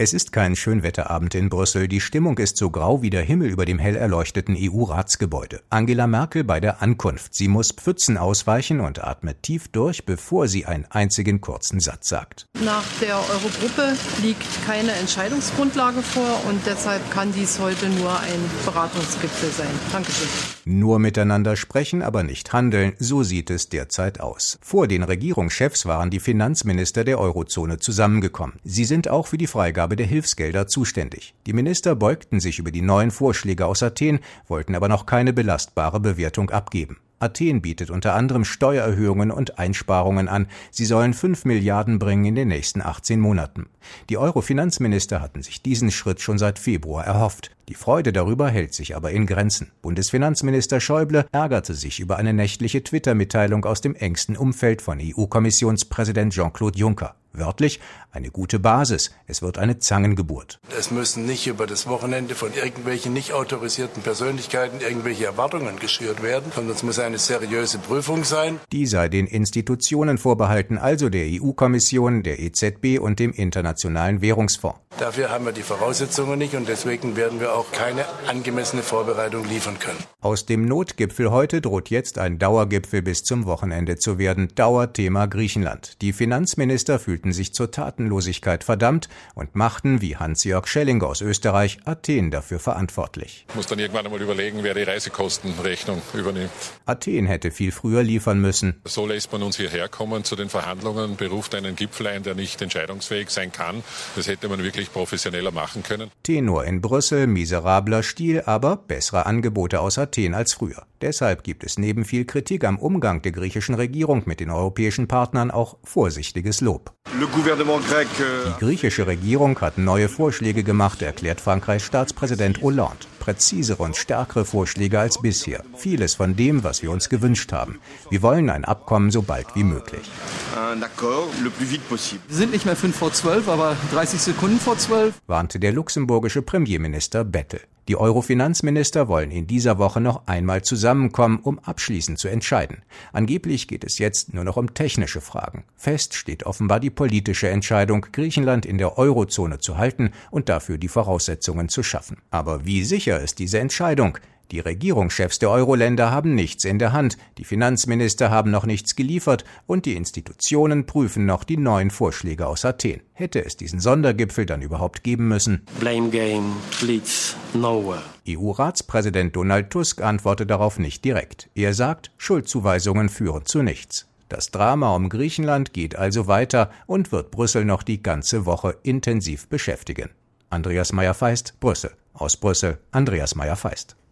Es ist kein Schönwetterabend in Brüssel. Die Stimmung ist so grau wie der Himmel über dem hell erleuchteten EU-Ratsgebäude. Angela Merkel bei der Ankunft. Sie muss Pfützen ausweichen und atmet tief durch, bevor sie einen einzigen kurzen Satz sagt. Nach der Eurogruppe liegt keine Entscheidungsgrundlage vor und deshalb kann dies heute nur ein Beratungsgipfel sein. Dankeschön. Nur miteinander sprechen, aber nicht handeln, so sieht es derzeit aus. Vor den Regierungschefs waren die Finanzminister der Eurozone zusammengekommen. Sie sind auch für die Freigabe der Hilfsgelder zuständig. Die Minister beugten sich über die neuen Vorschläge aus Athen, wollten aber noch keine belastbare Bewertung abgeben. Athen bietet unter anderem Steuererhöhungen und Einsparungen an. Sie sollen 5 Milliarden bringen in den nächsten 18 Monaten. Die Euro-Finanzminister hatten sich diesen Schritt schon seit Februar erhofft. Die Freude darüber hält sich aber in Grenzen. Bundesfinanzminister Schäuble ärgerte sich über eine nächtliche Twitter-Mitteilung aus dem engsten Umfeld von EU-Kommissionspräsident Jean-Claude Juncker. Wörtlich, eine gute Basis. Es wird eine Zangengeburt. Es müssen nicht über das Wochenende von irgendwelchen nicht autorisierten Persönlichkeiten irgendwelche Erwartungen geschürt werden, sondern es muss eine seriöse Prüfung sein. Die sei den Institutionen vorbehalten, also der EU-Kommission, der EZB und dem Internationalen Währungsfonds. Dafür haben wir die Voraussetzungen nicht und deswegen werden wir auch keine angemessene Vorbereitung liefern können. Aus dem Notgipfel heute droht jetzt ein Dauergipfel bis zum Wochenende zu werden. Dauerthema Griechenland. Die Finanzminister fühlten sich zur Tatenlosigkeit verdammt und machten, wie Hans-Jörg Schelling aus Österreich, Athen dafür verantwortlich. Ich muss dann irgendwann einmal überlegen, wer die Reisekostenrechnung übernimmt. Athen hätte viel früher liefern müssen. So lässt man uns hierher kommen zu den Verhandlungen, beruft einen Gipfel ein, der nicht entscheidungsfähig sein kann. Das hätte man wirklich professioneller machen können. Tenor in Brüssel, miserabler Stil, aber bessere Angebote aus Athen als früher. Deshalb gibt es neben viel Kritik am Umgang der griechischen Regierung mit den europäischen Partnern auch vorsichtiges Lob. Die griechische Regierung hat neue Vorschläge gemacht, erklärt Frankreichs Staatspräsident Hollande. Präzisere und stärkere Vorschläge als bisher. Vieles von dem, was wir uns gewünscht haben. Wir wollen ein Abkommen so bald wie möglich. Wir sind nicht mehr 5 vor 12, aber 30 Sekunden vor 12, warnte der luxemburgische Premierminister Bettel. Die Euro-Finanzminister wollen in dieser Woche noch einmal zusammenkommen, um abschließend zu entscheiden. Angeblich geht es jetzt nur noch um technische Fragen. Fest steht offenbar die politische Entscheidung, Griechenland in der Eurozone zu halten und dafür die Voraussetzungen zu schaffen. Aber wie sicher ist diese Entscheidung? Die Regierungschefs der Euro-Länder haben nichts in der Hand, die Finanzminister haben noch nichts geliefert und die Institutionen prüfen noch die neuen Vorschläge aus Athen. Hätte es diesen Sondergipfel dann überhaupt geben müssen? Blame game leads nowhere. EU-Ratspräsident Donald Tusk antwortet darauf nicht direkt. Er sagt, Schuldzuweisungen führen zu nichts. Das Drama um Griechenland geht also weiter und wird Brüssel noch die ganze Woche intensiv beschäftigen. Andreas Meyer-Feist, Brüssel. Aus Brüssel, Andreas Meyer-Feist.